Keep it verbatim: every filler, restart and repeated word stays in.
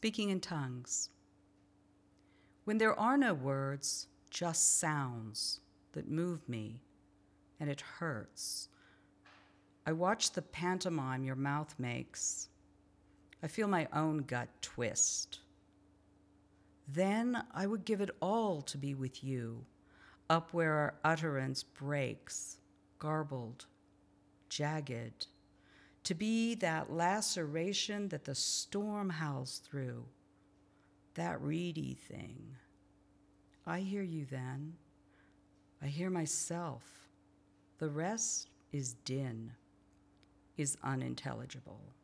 speaking in tongues. When there are no words, just sounds that move me, and it hurts. I watch the pantomime your mouth makes. I feel my own gut twist. Then I would give it all to be with you, up where our utterance breaks, garbled, jagged, to be that laceration that the storm howls through, that reedy thing. I hear you then. I hear myself. The rest is din, is unintelligible.